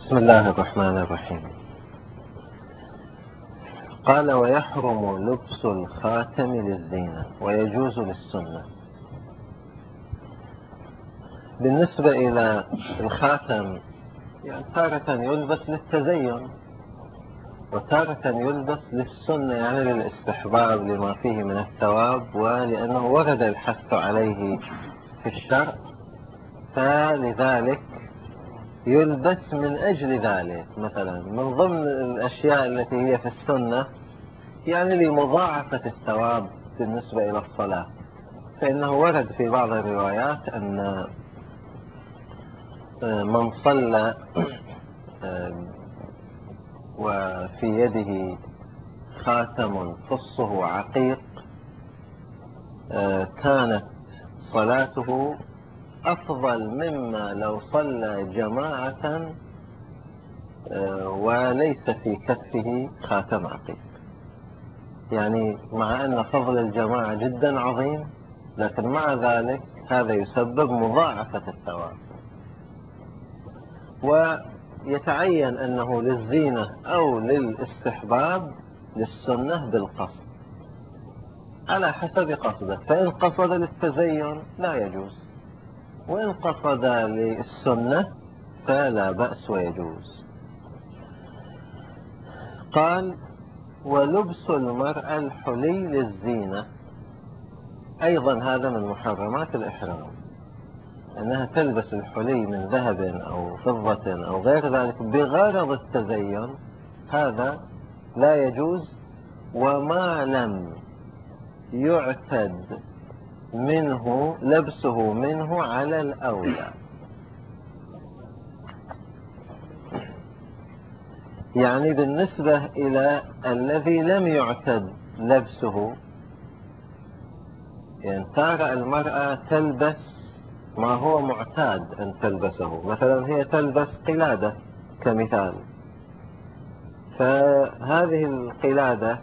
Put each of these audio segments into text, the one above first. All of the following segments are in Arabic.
بسم الله الرحمن الرحيم. قال: ويحرم لبس الخاتم للزينة ويجوز للسنة. بالنسبة إلى الخاتم، يعني تارة يلبس للتزين وتارة يلبس للسنة، يعني للاستحباب لما فيه من الثواب، ولأنه ورد الحث عليه في الشرع، فلذلك يلبس من أجل ذلك. مثلا من ضمن الأشياء التي هي في السنة، يعني لمضاعفة الثواب بالنسبة إلى الصلاة، فإنه ورد في بعض الروايات أن من صلى وفي يده خاتم فصه عقيق كانت صلاته أفضل مما لو صلى جماعة وليس في كفه خاتم عقيق. يعني مع أن فضل الجماعة جدا عظيم، لكن مع ذلك هذا يسبب مضاعفة الثواب. ويتعين أنه للزينة أو للاستحباب للسنة بالقصد على حسب قصده، فإن قصد للتزين لا يجوز، وإن قصد للسنة فلا بأس ويجوز. قال: ولبس المرأة الحلي للزينة، أيضا هذا من محرمات الإحرام، أنها تلبس الحلي من ذهب أو فضة أو غير ذلك بغرض التزين، هذا لا يجوز، وما لم يعتد منه لبسه منه على الأولى. يعني بالنسبة إلى الذي لم يعتد لبسه، يعني ترى المرأة تلبس ما هو معتاد أن تلبسه، مثلا هي تلبس قلادة كمثال، فهذه القلادة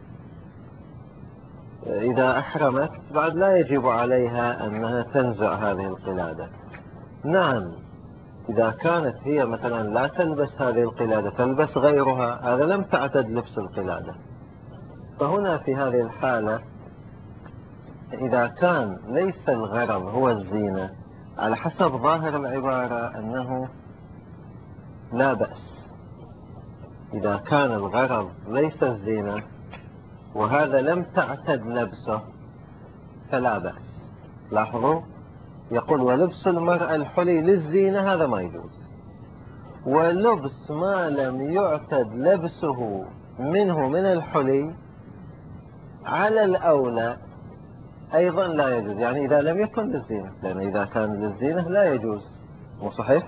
إذا أحرمت بعد لا يجب عليها أنها تنزع هذه القلادة. نعم، إذا كانت هي مثلا لا تلبس هذه القلادة، تلبس غيرها، هذا لم تعتد لبس القلادة. فهنا في هذه الحالة إذا كان ليس الغرض هو الزينة، على حسب ظاهر العبارة أنه لا بأس. إذا كان الغرض ليس الزينة وهذا لم تعتد لبسه فلا بأس. لاحظوا، يقول: ولبس المرأة الحلي للزينة، هذا ما يجوز. ولبس ما لم يعتد لبسه منه من الحلي على الأولى أيضا لا يجوز، يعني إذا لم يكن للزينة، لأن إذا كان للزينة لا يجوز، مو صحيح؟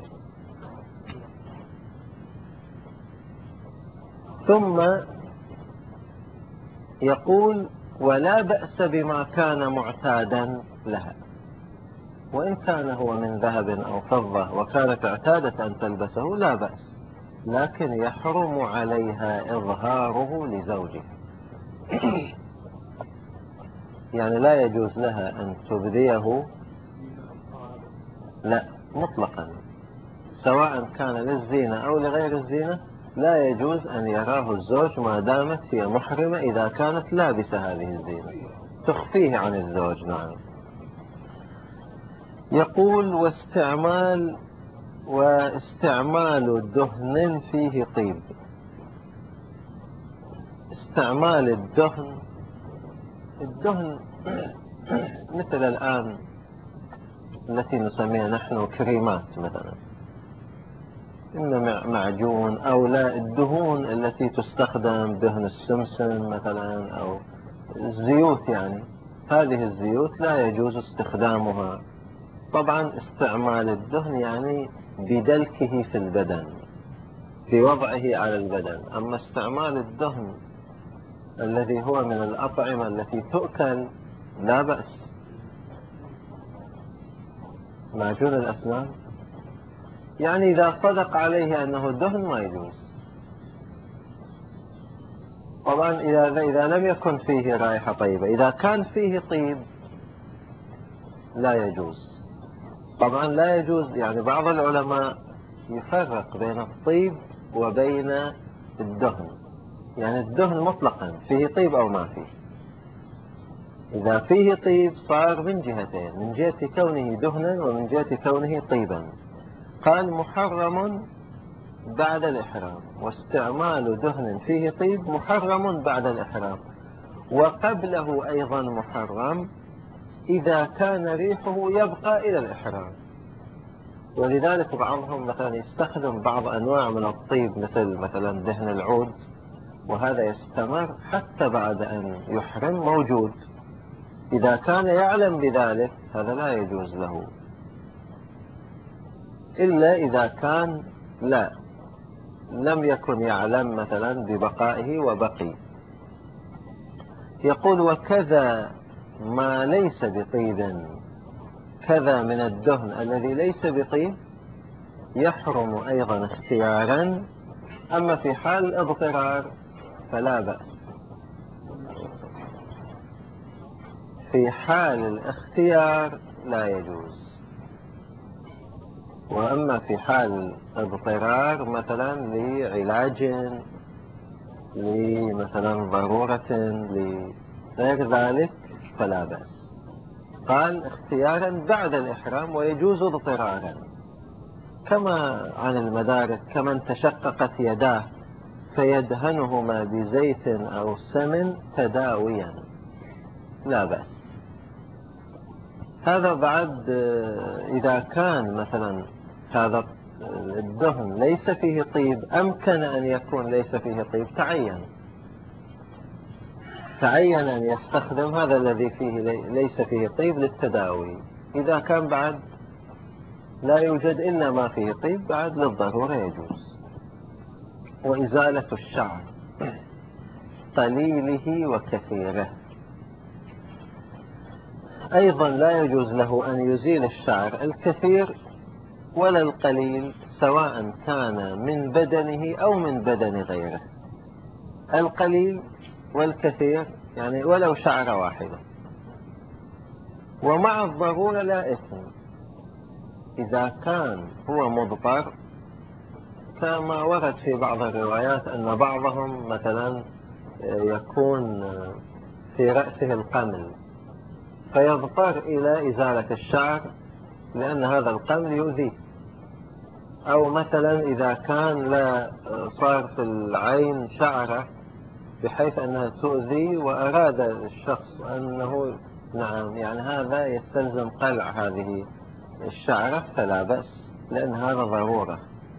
ثم يقول: ولا بأس بما كان معتادا لها، وإن كان هو من ذهب أو فضة وكانت اعتادت أن تلبسه لا بأس، لكن يحرم عليها إظهاره لزوجها. يعني لا يجوز لها أن تبديه، لا مطلقا، سواء كان للزينة أو لغير الزينة، لا يجوز أن يراه الزوج ما دامت هي محرمة إذا كانت لابسة هذه الزينة، تخفيه عن الزوج. نعم. يقول: واستعمال دهن فيه طيب. استعمال الدهن مثل الآن التي نسميها نحن كريمات مثلا، إما معجون أو لا، الدهون التي تستخدم، دهن السمسم مثلا أو الزيوت، يعني هذه الزيوت لا يجوز استخدامها. طبعا استعمال الدهن يعني بدلكه في البدن، بوضعه على البدن. أما استعمال الدهن الذي هو من الأطعمة التي تؤكل لا بأس. معجون الأسنان يعني إذا صدق عليه أنه دهن ما يجوز. طبعا إذا لم يكن فيه رائحة طيبة، إذا كان فيه طيب لا يجوز. طبعا لا يجوز، يعني بعض العلماء يفرق بين الطيب وبين الدهن. يعني الدهن مطلقا فيه طيب أو ما فيه. إذا فيه طيب صار من جهتين، من جهة كونه دهنا ومن جهة كونه طيبا. قال محرم بعد الإحرام، واستعمال دهن فيه طيب محرم بعد الإحرام، وقبله أيضا محرم إذا كان ريحه يبقى إلى الإحرام. ولذلك بعضهم مثلا يستخدم بعض أنواع من الطيب مثلا دهن العود، وهذا يستمر حتى بعد أن يحرم موجود. إذا كان يعلم بذلك هذا لا يجوز له، إلا إذا كان لم يكن يعلم مثلا ببقائه وبقي. يقول وكذا ما ليس بطيب، كذا من الدهن الذي ليس بطيب يحرم أيضا اختيارا، أما في حال الاضطرار فلا بأس. في حال الاختيار لا يجوز، وأما في حال اضطرار مثلا لعلاج، لمثلا ضرورة، لغير ذلك فلا بأس. قال اختيارا بعد الإحرام ويجوز اضطرارا، كما عن المدارك كمن تشققت يداه فيدهنهما بزيت أو سمن تداويا لا بأس. هذا بعد إذا كان مثلا هذا الدهن ليس فيه طيب، أمكن أن يكون ليس فيه طيب، تعين أن يستخدم هذا الذي فيه ليس فيه طيب للتداوي. إذا كان بعد لا يوجد إلا ما فيه طيب بعد للضرورة يجوز. وإزالة الشعر قليله وكثيره، أيضا لا يجوز له أن يزيل الشعر الكثير ولا القليل، سواء كان من بدنه أو من بدن غيره. القليل والكثير يعني ولو شعرة واحدة، ومع الضرورة لا إثم. إذا كان هو مضطر، كما ورد في بعض الروايات أن بعضهم مثلا يكون في رأسه القمل فيضطر إلى إزالة الشعر لأن هذا القمل يؤذيه، أو مثلا إذا كان لا صار في العين شعرة بحيث أنها تؤذي وأراد الشخص أنه يعني هذا يستلزم قلع هذه الشعرة فلا بأس، لأن هذا ضرورة.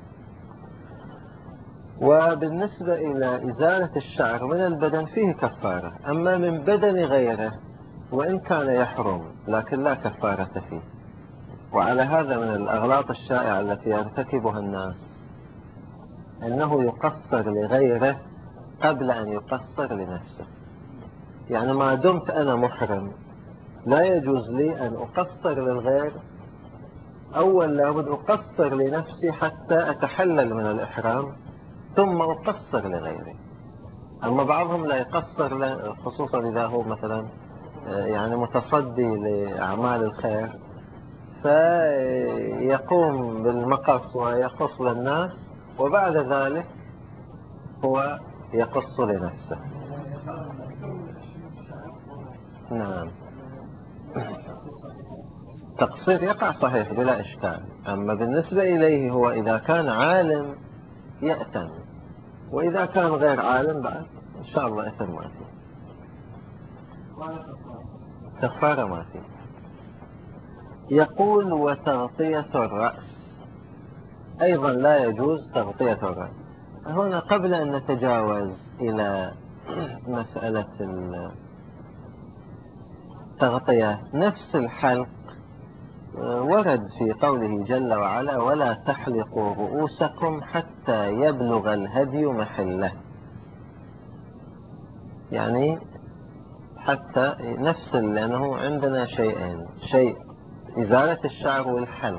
وبالنسبة إلى إزالة الشعر من البدن فيه كفارة، أما من بدن غيره وإن كان يحرم لكن لا كفارة فيه. وعلى هذا من الأغلاط الشائعة التي يرتكبها الناس أنه يقصر لغيره قبل أن يقصر لنفسه. يعني ما دمت أنا محرم لا يجوز لي أن أقصر للغير، أول لابد أقصر لنفسي حتى أتحلل من الإحرام ثم أقصر لغيري. أما بعضهم لا يقصر، خصوصا إذا هو مثلا يعني متصدي لأعمال الخير، فيقوم بالمقص ويقص للناس وبعد ذلك هو يقص لنفسه. نعم، تقصير يقع صحيح بلا إشكال، أما بالنسبة إليه هو إذا كان عالم يأتم، وإذا كان غير عالم بعد إن شاء الله إثم ما فيه، كفارة ما فيه. يقول وتغطية الرأس أيضا لا يجوز تغطية الرأس. هنا قبل أن نتجاوز إلى مسألة التغطية، نفس الحلق ورد في قوله جل وعلا ولا تحلقوا رؤوسكم حتى يبلغ الهدي محله، يعني حتى نفس، لأنه عندنا شيئين، شيء إزالة الشعر والحلق.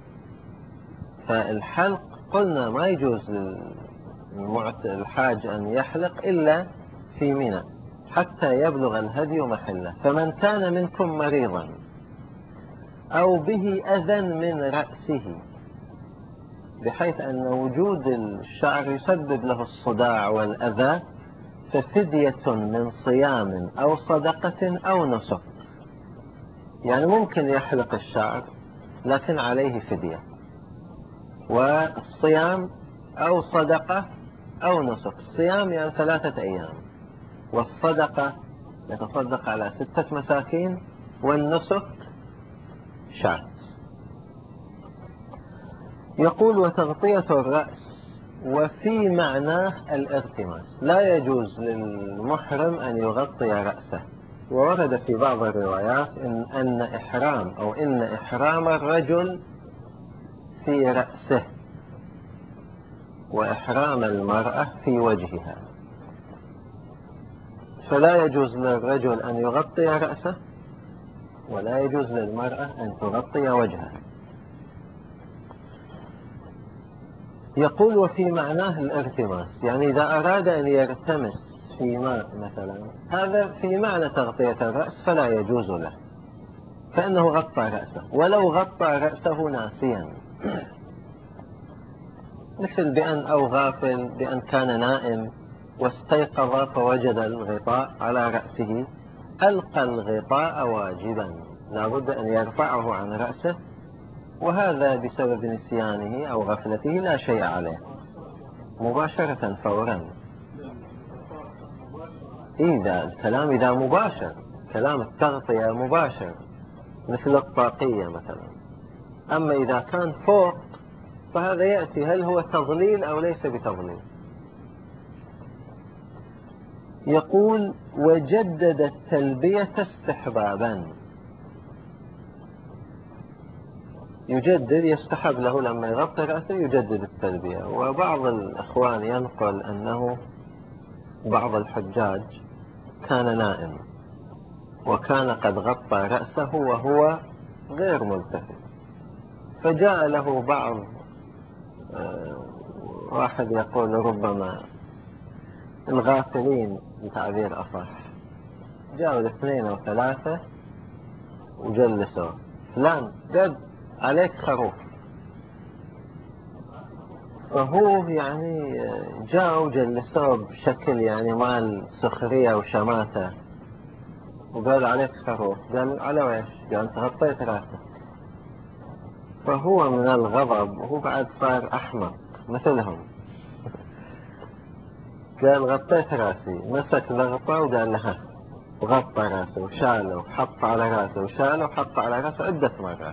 فالحلق قلنا ما يجوز للحاج أن يحلق إلا في منى حتى يبلغ الهدي محله. فمن كان منكم مريضا أو به أذى من رأسه بحيث أن وجود الشعر يسبب له الصداع والأذى، ففدية من صيام أو صدقة أو نسك. يعني ممكن يحلق الشعر لكن عليه فدية، والصيام أو صدقة أو نسك. الصيام يعني 3 أيام، والصدقة يتصدق على 6 مساكين، والنسك شاة. يقول وتغطية الرأس وفي معناه الارتماس، لا يجوز للمحرم أن يغطي رأسه. وورد في بعض الروايات أن إحرام الرجل في رأسه، وإحرام المرأة في وجهها، فلا يجوز للرجل أن يغطي رأسه، ولا يجوز للمرأة أن تغطي وجهها. يقول وفي معناه الارتماس، يعني إذا أراد أن يرتمس في ماء مثلا، هذا في معنى تغطية الرأس، فلا يجوز له، كأنه غطى رأسه، ولو غطى رأسه ناسيا، مثل أو غافل، بأن كان نائم واستيقظ فوجد الغطاء على رأسه، ألقى الغطاء واجبا، لا بد أن يرفعه عن رأسه، وهذا بسبب نسيانه أو غفلته لا شيء عليه، مباشرة فورا. الكلام إذا مباشر، كلام التغطية مباشر مثل الطاقية مثلا. أما إذا كان فوق فهذا يأتي هل هو تضليل أو ليس بتضليل. يقول وجدد التلبية استحبابا، يستحب له لما يغطي رأسه يجدد التلبية. وبعض الإخوان ينقل أنه بعض الحجاج كان نائم وكان قد غطى رأسه وهو غير ملتفت، فجاء له بعض واحد يقول ربما الغافلين بتعبير أصح، جاءوا 2 أو 3 وجلسوا، فلان قد عليك خروف. فهو يعني جاءوا وجلسوا بشكل يعني مال سخرية وشماتة، وقال عليك خروف. قال على ويش؟ قال انت غطيت راسك. فهو من الغضب، وهو بعد صار أحمق مثلهم، قال غطيت راسي، مسك لغطة وقال لها، وغطى راسه وشاله وحط على راسه وشاله وحط على راسه عدة مرات.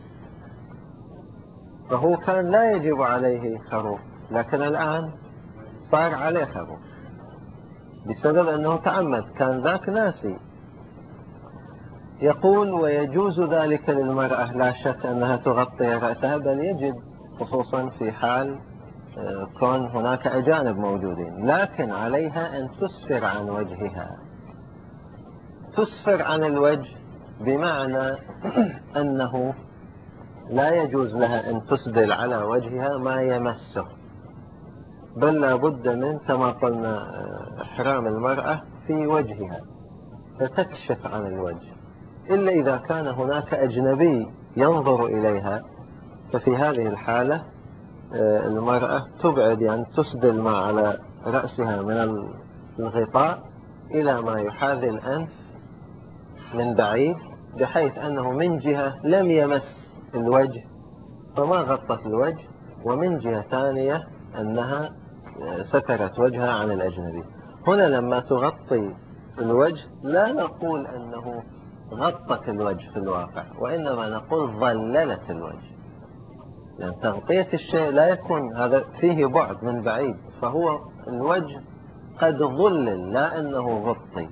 فهو كان لا يجب عليه خروف، لكن الآن صار عليه خروف بسبب أنه تعمد، كان ذاك ناسي. يقول ويجوز ذلك للمرأة، لا شك أنها تغطي رأسها، بل يجب، خصوصا في حال كون هناك أجانب موجودين، لكن عليها أن تسفر عن وجهها. تسفر عن الوجه بمعنى أنه لا يجوز لها أن تسدل على وجهها ما يمسه، بل لا بد من كما قلنا إحرام المرأة في وجهها، فتكشف عن الوجه، إلا إذا كان هناك أجنبي ينظر إليها، ففي هذه الحالة المرأة تبعد، يعني تسدل ما على رأسها من الغطاء إلى ما يحاذي الأنف من بعيد، بحيث أنه من جهة لم يمس الوجه فما غطت الوجه، ومن جهة ثانية أنها سترت وجهها عن الأجنبي. هنا لما تغطي الوجه لا نقول أنه غطت الوجه في الواقع، وإنما نقول ظللت الوجه، يعني تغطية الشيء لا يكون هذا فيه بعد من بعيد، فهو الوجه قد ظلل لا أنه غطي.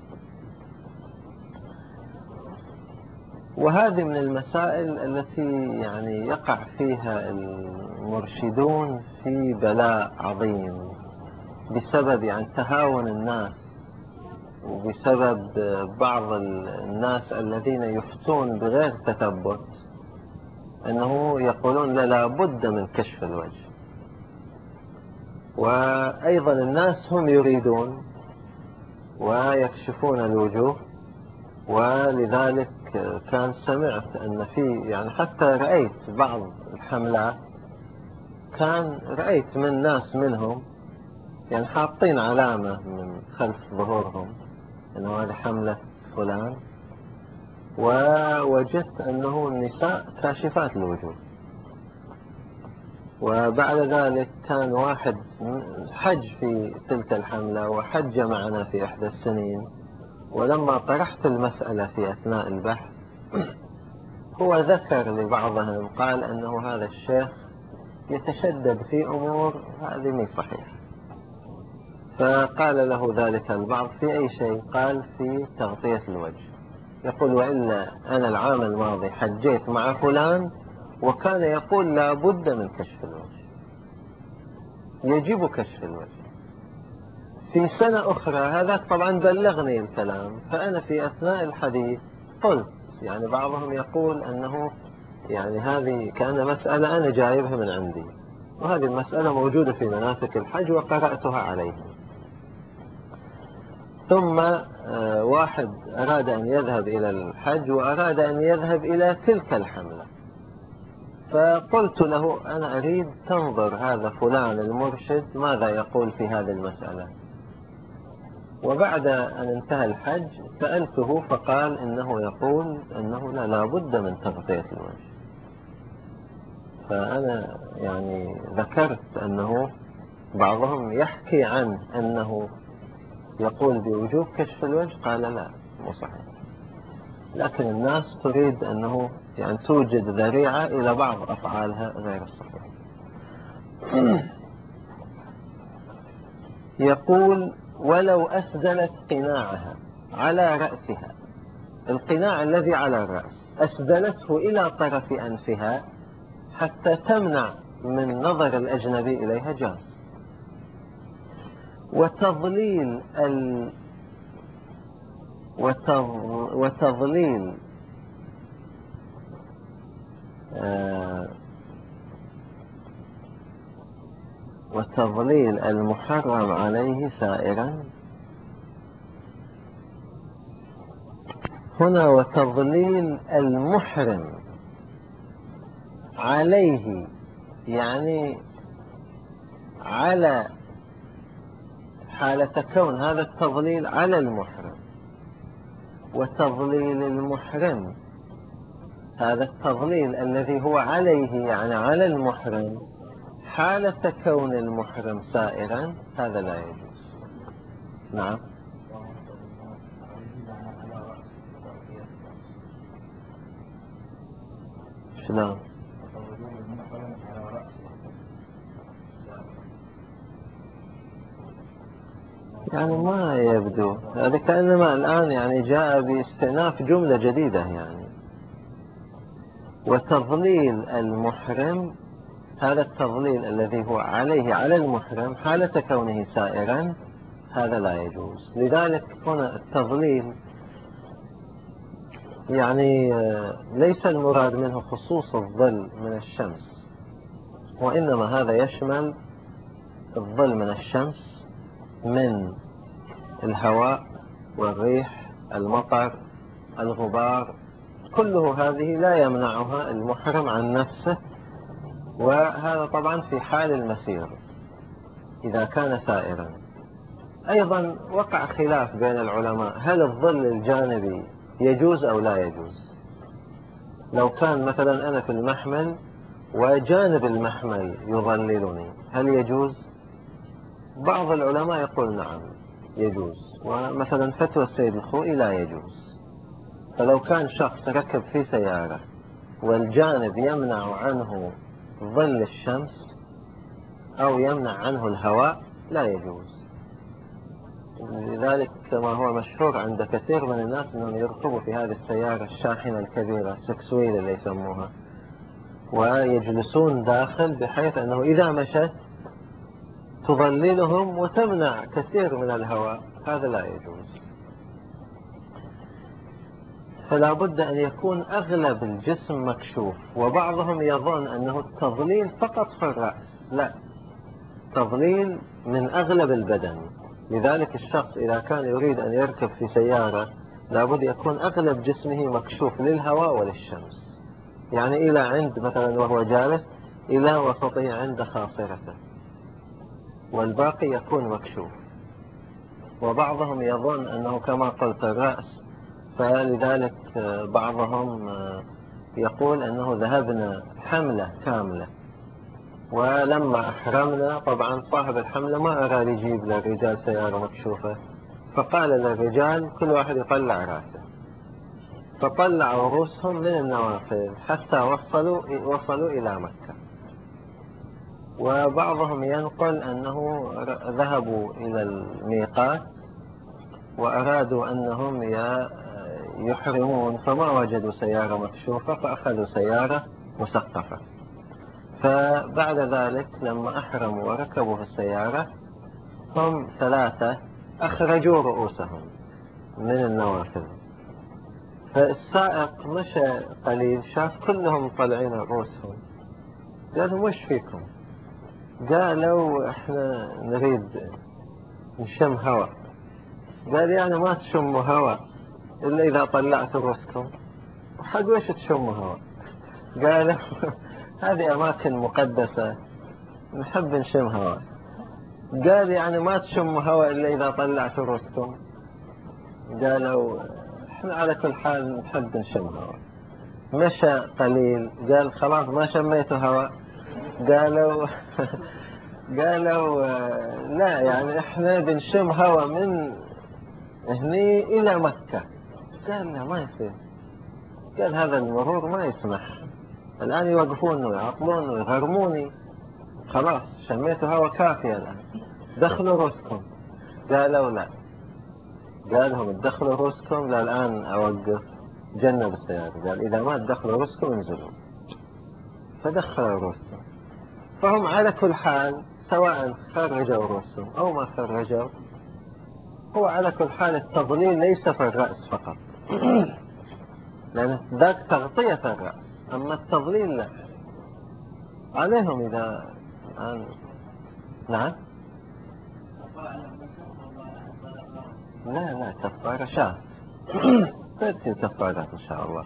وهذه من المسائل التي يعني يقع فيها المرشدون في بلاء عظيم بسبب يعني تهاون الناس، وبسبب بعض الناس الذين يفتون بغير تثبت، أنه يقولون لا بد من كشف الوجه. وأيضا الناس هم يريدون ويكشفون الوجوه، ولذلك كان سمعت أن في يعني حتى رأيت بعض الحملات كان رأيت من ناس منهم يعني حاطين علامة من خلف ظهورهم أنه هذه حملة فلان، ووجدت أنه النساء كاشفات الوجوه. وبعد ذلك كان واحد حج في تلك الحملة وحج معنا في إحدى السنين، ولما طرحت المسألة في أثناء البحث هو ذكر لبعضهم قال أنه هذا الشيخ يتشدد في أمور هذه مش صحيح. فقال له ذلك البعض في أي شيء؟ قال في تغطية الوجه. يقول وإلا أنا العام الماضي حجيت مع فلان وكان يقول لا بد من كشف الوجه، يجب كشف الوجه. في سنة أخرى هذاك طبعا بلغني الكلام، فأنا في أثناء الحديث قلت يعني بعضهم يقول أنه يعني هذه كان مسألة أنا جايبها من عندي، وهذه المسألة موجودة في مناسك الحج وقرأتها عليهم. ثم واحد أراد أن يذهب إلى الحج وأراد أن يذهب إلى تلك الحملة، فقلت له أنا أريد تنظر هذا فلان المرشد ماذا يقول في هذه المسألة. وبعد أن انتهى الحج سألته فقال إنه يقول إنه لا بد من تغطية الوجه. فأنا يعني ذكرت أنه بعضهم يحكي عنه أنه يقول بوجوب كشف الوجه، قال لا مو صحيح، لكن الناس تريد أنه يعني توجد ذريعة إلى بعض أفعالها غير الصحيح. يقول ولو أسدلت قناعها على رأسها، القناع الذي على الرأس أسدلته إلى طرف أنفها حتى تمنع من نظر الأجنبي إليها جاز. وتضليل وتضليل المحرم عليه سائرا. هنا وتضليل المحرم عليه يعني على حالة كون هذا التضليل على المحرم، وتضليل المحرم هذا التضليل الذي هو عليه يعني على المحرم حالة كون المحرم سائرا، هذا لا يجوز. نعم. شلون؟ يعني ما يبدو هذا كأنما الآن يعني جاء باستئناف جملة جديدة يعني. وتضليل المحرم هذا التضليل الذي هو عليه على المحرم حالة كونه سائرا، هذا لا يجوز. لذلك هنا التضليل يعني ليس المراد منه خصوص الظل من الشمس، وإنما هذا يشمل الظل من الشمس من الهواء والريح المطر الغبار، كله هذه لا يمنعها المحرم عن نفسه. وهذا طبعا في حال المسير إذا كان سائرا. أيضا وقع خلاف بين العلماء هل الظل الجانبي يجوز أو لا يجوز. لو كان مثلا أنا في المحمل وجانب المحمل يظللني هل يجوز؟ بعض العلماء يقول نعم يجوز، ومثلا فتوى السيد الخوئي لا يجوز. فلو كان شخص ركب في سيارة والجانب يمنع عنه ظل الشمس أو يمنع عنه الهواء لا يجوز. لذلك كما هو مشهور عند كثير من الناس أنهم يركبوا في هذه السيارة الشاحنة الكبيرة سكسويل اللي يسموها، ويجلسون داخل بحيث أنه إذا مشت تظللهم وتمنع كثير من الهواء، هذا لا يجوز. فلا بد أن يكون أغلب الجسم مكشوف. وبعضهم يظن أنه التضليل فقط في الرأس، لا، تضليل من أغلب البدن. لذلك الشخص إذا كان يريد أن يركب في سيارة لابد يكون أغلب جسمه مكشوف للهواء وللشمس، يعني إلى عند مثلا وهو جالس إلى وسطه عند خاصرته، والباقي يكون مكشوف. وبعضهم يظن أنه كما قلت الرأس، فلذلك بعضهم يقول أنه ذهبنا حملة كاملة، ولما أحرمنا طبعا صاحب الحملة ما أراد يجيب للرجال سيارة مكشوفة، فقال للرجال كل واحد يطلع رأسه، فطلعوا رؤوسهم من النوافذ حتى وصلوا إلى مكة. وبعضهم ينقل أنه ذهبوا إلى الميقات وأرادوا أنهم يحرمون، فما وجدوا سيارة مكشوفة فأخذوا سيارة مسقفة. فبعد ذلك لما أحرموا وركبوا في السيارة هم 3 أخرجوا رؤوسهم من النوافذ، فالسائق مشى قليل شاف كلهم طلعين رؤوسهم، قالوا وش فيكم؟ قالوا احنا نريد نشم هواء. قال يعني ما تشموا هواء إلا إذا طلعتوا رؤوسكم. حق وش تشموا هواء؟ قالوا هذه أماكن مقدسة نحب نشم هواء. قال يعني ما تشموا هواء إلا إذا طلعتوا رؤوسكم. قالوا احنا على كل حال نحب نشم هواء. مشى قليل قال خلاص ما شميتوا هواء؟ قالوا قالوا لا يعني احنا بنشم هواء من هني إلى مكة. قال لا ما يصير، قال هذا المرور ما يسمح، الآن يوقفون ويعطلون ويغرموني، خلاص شميتوا هواء كافية الآن، دخلوا رؤوسكم. قالوا لا، قالهم تدخلوا رؤوسكم لا الآن أوقف، جنب السيارة. قال إذا ما تدخلوا رؤوسكم انزلوا، فدخلوا رؤوسهم. فهم على كل حال سواء خرجوا رؤوسهم أو ما خرجوا، هو على كل حال التضليل ليس في الرأس فقط لأن ذاك تغطية الرأس، أما التضليل لا عليهم. إذا نعم لا كفارة شاة تأتي كفارات إن شاء الله.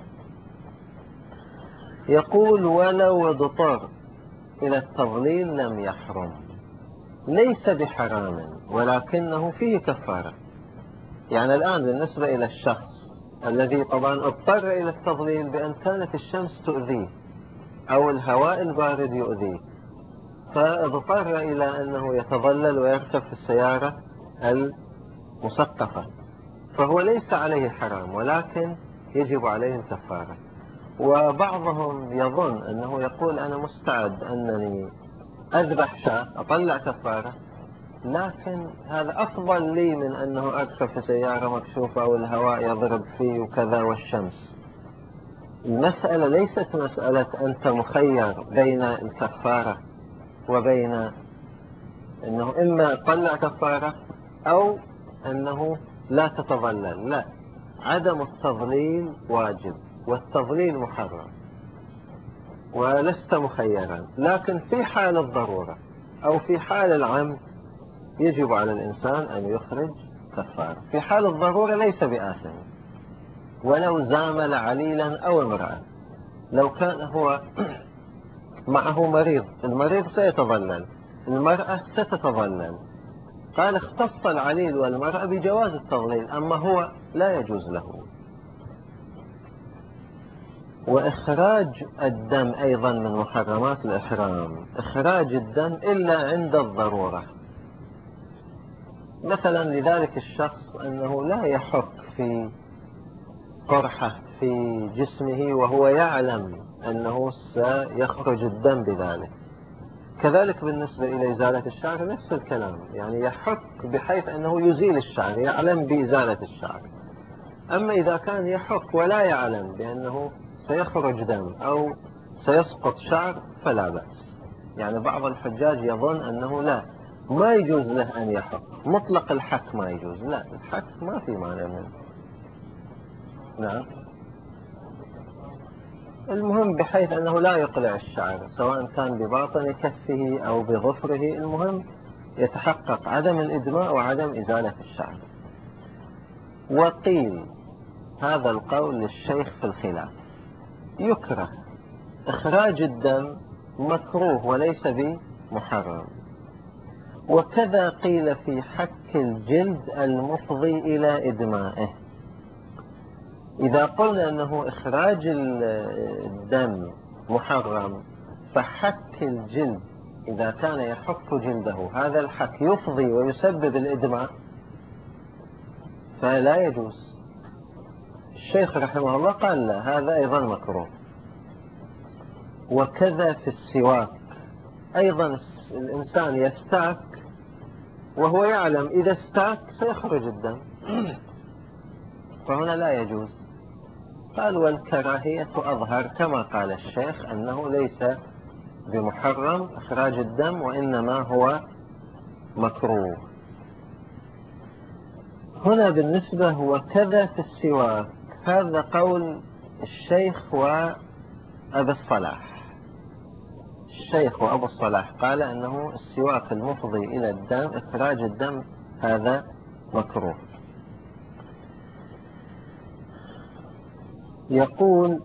يقول ولو اضطر إلى التضليل لم يحرم، ليس بحرام ولكنه فيه كفارة. يعني الآن بالنسبة إلى الشخص الذي طبعا اضطر إلى التضليل بأن كانت الشمس تؤذيه أو الهواء البارد يؤذيه، فاضطر إلى أنه يتظلل ويركب في السيارة المسقفة، فهو ليس عليه حرام ولكن يجب عليه الكفارة. وبعضهم يظن أنه يقول أنا مستعد أنني أذبح شاة أطلع كفارة، لكن هذا أفضل لي من أنه أركب في سيارة مكشوفة والهواء يضرب فيه وكذا والشمس. المسألة ليست مسألة أنت مخير بين الكفارة وبين أنه إما تطلع كفارة أو أنه لا تتظلل، لا، عدم التضليل واجب والتضليل محرم ولست مخيرا. لكن في حال الضرورة أو في حال العمد يجب على الإنسان أن يخرج كفارة. في حال الضرورة ليس بآثم ولو زامل عليلا أو امرأة. لو كان هو معه مريض، المريض سيتظلل، المرأة ستتظلل، قال اختص العليل والمرأة بجواز التضليل، أما هو لا يجوز له. وإخراج الدم أيضا من محرمات الإحرام، إخراج الدم إلا عند الضرورة. مثلا لذلك الشخص أنه لا يحك في قرحة في جسمه وهو يعلم أنه سيخرج الدم بذلك. كذلك بالنسبة إلى إزالة الشعر نفس الكلام، يعني يحك بحيث أنه يزيل الشعر، يعلم بإزالة الشعر. أما إذا كان يحك ولا يعلم بأنه سيخرج دم أو سيسقط شعر فلا بأس. يعني بعض الحجاج يظن أنه لا، ما يجوز له أن يحك، مطلق الحك ما يجوز، لا، الحك ما في معنى منه. نعم، المهم بحيث أنه لا يقلع الشعر سواء كان بباطن كفه أو بظفره، المهم يتحقق عدم الإدماء وعدم إزالة الشعر. وقيل هذا القول للشيخ في الخلاف، يكره إخراج الدم مكروه وليس بمحرم. وكذا قيل في حك الجلد المفضي إلى إدمائه. إذا قلنا أنه إخراج الدم محرم، فحك الجلد إذا كان يحك جلده هذا الحك يفضي ويسبب الإدماء فلا يجوز. الشيخ رحمه الله قال لا، هذا أيضا مكروه. وكذا في السواك أيضا، الإنسان يستاك وهو يعلم إذا استاك سيخرج الدم فهنا لا يجوز. قال والكراهية أظهر، كما قال الشيخ أنه ليس بمحرم إخراج الدم وإنما هو مكروه. هنا بالنسبة هو كذا في السواك، هذا قول الشيخ وأبي الصلاح. الشيخ وأبو الصلاح قال أنه السواك المفضي إلى الدم إخراج الدم هذا مكروه. يقول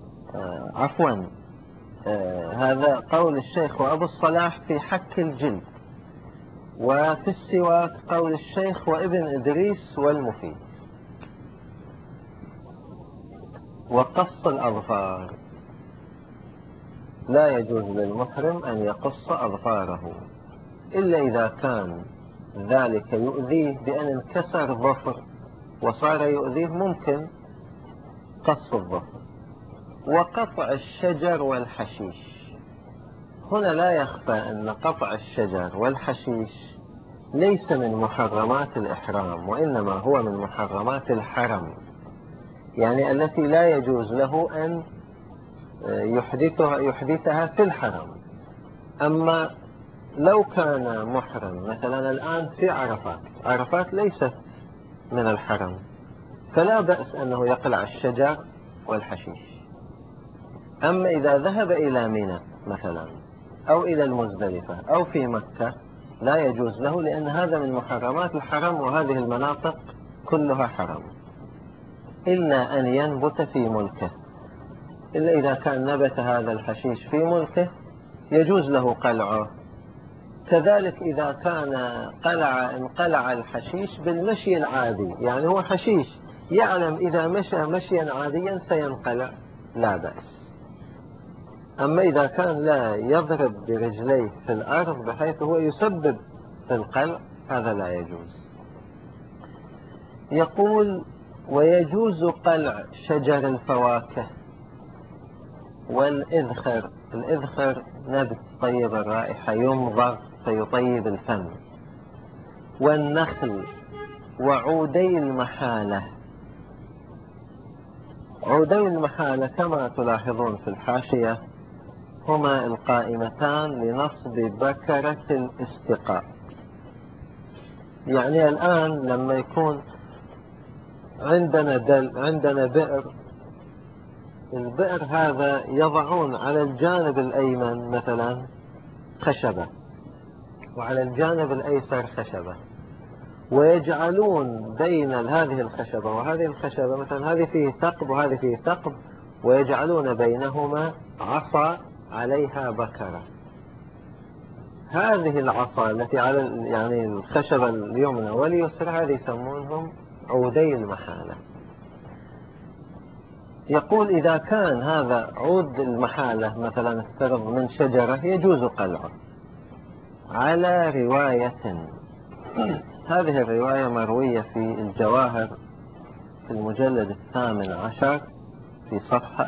هذا قول الشيخ وأبو الصلاح في حك الجلد، وفي السواك قول الشيخ وابن إدريس والمفيد. وقص الأظفار، لا يجوز للمحرم أن يقص أظفاره إلا إذا كان ذلك يؤذيه بأن انكسر ظفر وصار يؤذيه، ممكن قص الظفر. وقطع الشجر والحشيش، هنا لا يخفى أن قطع الشجر والحشيش ليس من محرمات الإحرام، وإنما هو من محرمات الحرم، يعني التي لا يجوز له أن يحدثها في الحرم. أما لو كان محرم مثلا الآن في عرفات ليست من الحرم، فلا بأس أنه يقلع الشجر والحشيش. أما إذا ذهب إلى منى مثلا أو إلى المزدلفة أو في مكة لا يجوز له، لأن هذا من محرمات الحرم، وهذه المناطق كلها حرم إلا أن ينبت في ملكه. إلا إذا كان نبت هذا الحشيش في ملكه يجوز له قلعه. كذلك إذا كان انقلع الحشيش بالمشي العادي، يعني هو حشيش يعلم إذا مشى مشيا عاديا سينقلع، لا بأس. أما إذا كان لا يضرب برجليه في الأرض بحيث هو يسبب في القلع هذا لا يجوز. يقول ويجوز قلع شجر الفواكه والإذخر. الإذخر نبت طيب الرائحة يمضغ فيطيب الفم. والنخل وعودي المحالة. عودي المحالة كما تلاحظون في الحاشية هما القائمتان لنصب بكرة الاستقاء. يعني الآن لما يكون عندنا بئر، البئر هذا يضعون على الجانب الأيمن مثلا خشبة وعلى الجانب الأيسر خشبة، ويجعلون بين هذه الخشبة وهذه الخشبة مثلا هذه فيه ثقب وهذه فيه ثقب، ويجعلون بينهما عصا عليها بكرة. هذه العصا التي على يعني الخشبة اليمنى واليسرى هذه يسمونهم عودي المحالة. يقول إذا كان هذا عود المحالة مثلا افترض من شجرة يجوز قلعه على رواية. هذه الرواية مروية في الجواهر في المجلد 18 في صفحة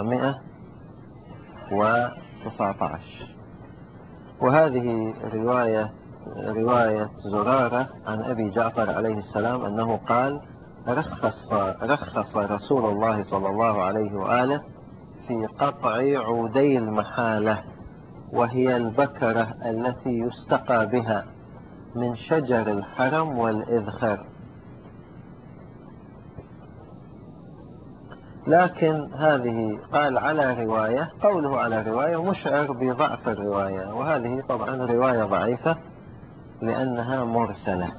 419. وهذه رواية زرارة عن أبي جعفر عليه السلام أنه قال رخص رسول الله صلى الله عليه وآله في قطع عودي المحالة، وهي البكرة التي يستقى بها من شجر الحرم والإذخر. لكن هذه قال على رواية، قوله على رواية مشعر بضعف الرواية، وهذه طبعا رواية ضعيفة لأنها مرسلة.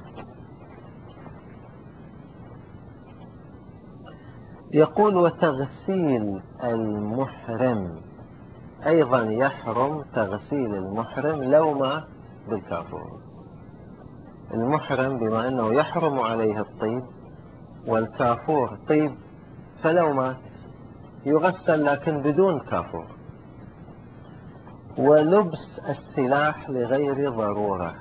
يقول وتغسيل المحرم أيضا يحرم تغسيل المحرم لو مات بالكافور. المحرم بما أنه يحرم عليه الطيب والكافور طيب، فلو مات يغسل لكن بدون كافور. ولبس السلاح لغير ضرورة،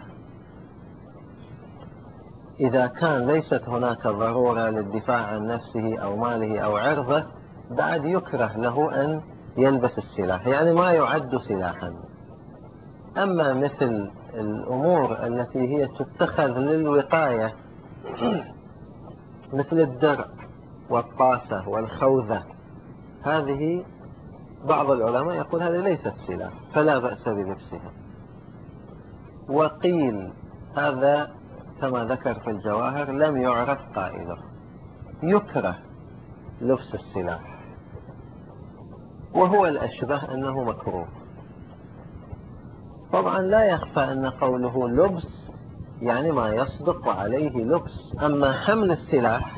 إذا كان ليست هناك ضرورة للدفاع عن نفسه أو ماله أو عرضه بعد يكره له أن يلبس السلاح، يعني ما يعد سلاحا. أما مثل الأمور التي هي تتخذ للوقاية مثل الدرع والطاسة والخوذة، هذه بعض العلماء يقول هذه ليست سلاح فلا بأس بلبسها. وقيل هذا كما ذكر في الجواهر لم يعرف قائله، يكره لبس السلاح، وهو الأشبه أنه مكروه. طبعا لا يخفى أن قوله لبس يعني ما يصدق عليه لبس. أما حمل السلاح،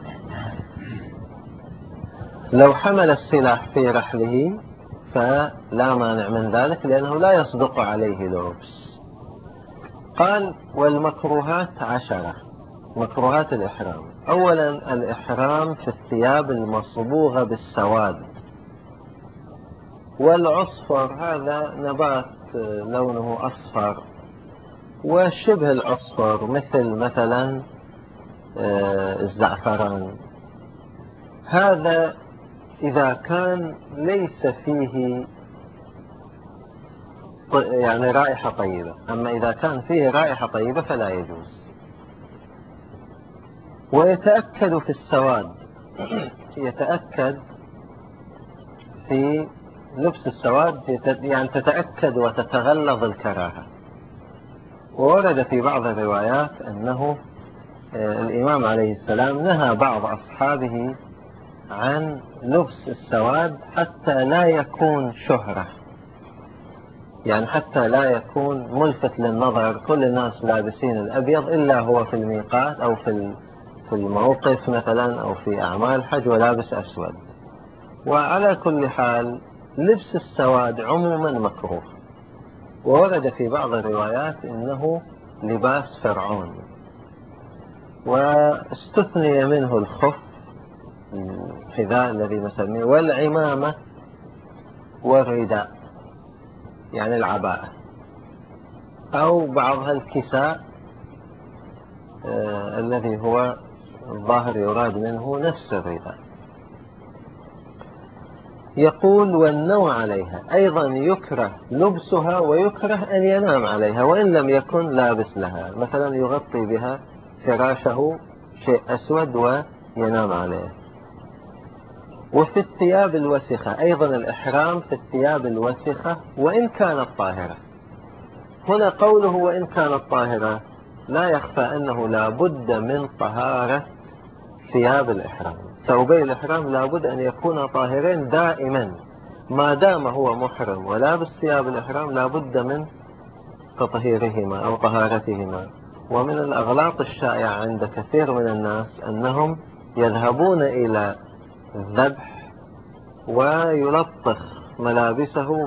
لو حمل السلاح في رحله فلا مانع من ذلك لأنه لا يصدق عليه لبس. قال والمكروهات 10، مكروهات الإحرام. أولا الإحرام في الثياب المصبوغة بالسواد، والعصفر هذا نبات لونه أصفر وشبه العصفر مثلا الزعفران. هذا إذا كان ليس فيه يعني رائحة طيبة، أما إذا كان فيه رائحة طيبة فلا يجوز. ويتأكد في السواد، يتأكد في لبس السواد، يعني تتأكد وتتغلظ الكراهة. وورد في بعض الروايات أنه الإمام عليه السلام نهى بعض أصحابه عن لبس السواد حتى لا يكون شهرة، يعني حتى لا يكون ملفت للنظر، كل الناس لابسين الأبيض إلا هو في الميقات أو في الموقف مثلا أو في أعمال حج ولابس أسود. وعلى كل حال لبس السواد عموما مكروه. وورد في بعض الروايات إنه لباس فرعون، واستثني منه الخف الحذاء الذي نسميه والعمامة والرداء يعني العباءة، أو بعضها الكساء الذي هو الظاهر يراد منه نفس الرداء. يقول والنوم عليها أيضا يكره لبسها، ويكره أن ينام عليها وإن لم يكن لابس لها، مثلا يغطي بها فراشه شيء أسود وينام عليه. وفي الثياب الوسخة أيضا الإحرام في الثياب الوسخة وإن كانت طاهرة. هنا قوله وإن كانت طاهرة لا يخفى أنه لا بد من طهارة ثياب الإحرام. ثوبي الإحرام لا بد أن يكون طاهرين دائما، ما دام هو محرم ولابس ثياب الإحرام لا بد من تطهيرهما أو طهارتهما. ومن الأغلاط الشائعة عند كثير من الناس أنهم يذهبون إلى الذبح ويلطخ ملابسه